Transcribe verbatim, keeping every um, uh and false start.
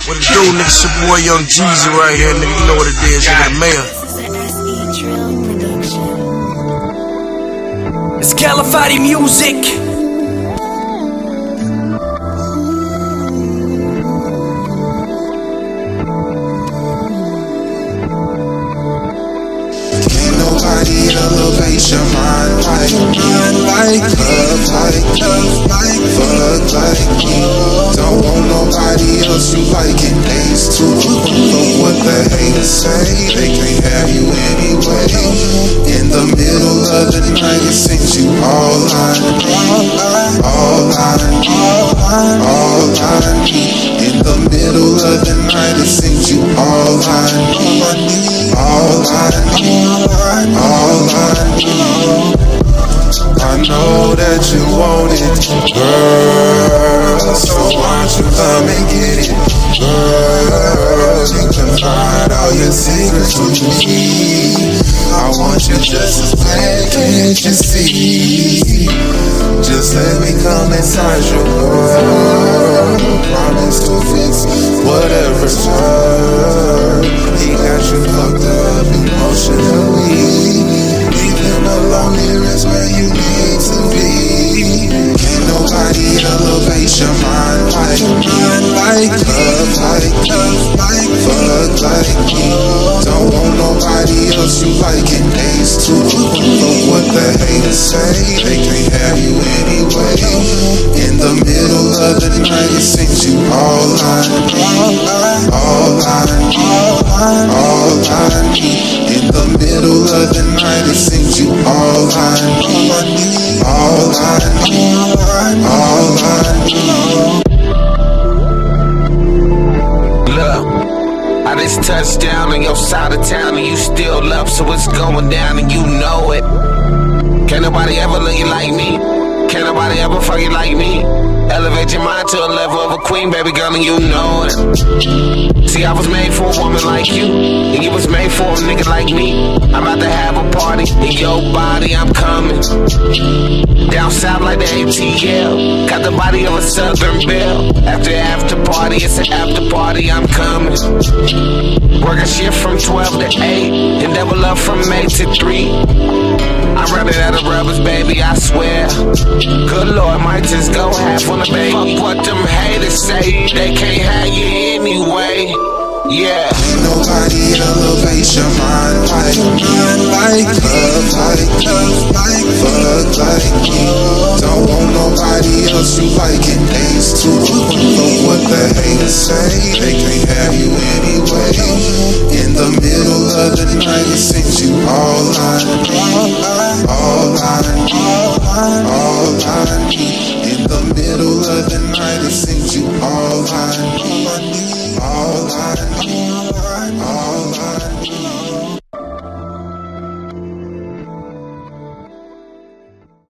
What it do, nigga? It's your boy Young Jeezy right here, nigga. You know what it is, nigga. The mayor. It's Califati music. Nobody elevate your mind like, mind like, love like, love like, fuck like me. Don't want nobody else you like it. Ace to the for what the haters say. They can't have you anyway. In the middle of the night, it seems you all I need, all I need, all I need. In the middle of the night, it seems you all I need, all I need. All I need, I know that you want it, girl. So why don't you come and get it, girl? You can find all your secrets with me. I want you just as bad, can't you see? Just let me come inside your world. Promise to fix whatever's wrong. He got you fucked up emotionally. Leave him alone, here is where you need to be. Can't nobody elevate your mind like, mind like, love like, love like, fuck like me. Don't want nobody else you like it. Ace to the for what the haters say. They can't have you anyway. In the middle of the night, it seems you all I need, all I need, all I need. In the middle of the night, it seems you all I need, all I need, all I need. Look, I just touched down on your side of town and you still love, so it's going down and you know it. Can't nobody ever look you like me. Can't nobody ever fuck you like me. Elevate your mind to a level of a queen, baby girl, and you know it. See, I was made for a woman like you, and you was made for a nigga like me. I'm about to have a party in your body, I'm coming. Down south like the A T L, got the body of a Southern belle. After after party, it's an after party, I'm coming. Working shift from twelve to eight, and double up from eight to three. I'm running out of rubbers, baby, I swear. Good Lord, might just go half on the baby. Fuck what them haters say, they can't have you anyway. Yeah. Ain't nobody elevate your mind like, mind like, love like, love like, fuck like me. Don't want nobody else you like it. Ace to the for what the haters say. They can't have you anyway. In the middle of the night, it seems you all I need, all I need, all I need. In the middle of the night, it seems you all I need, all I need.